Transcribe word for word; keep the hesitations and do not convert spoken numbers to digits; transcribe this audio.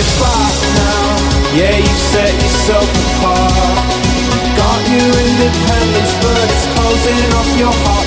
it back now. Yeah, you set yourself apart. You've got your independence, but it's closing off your heart.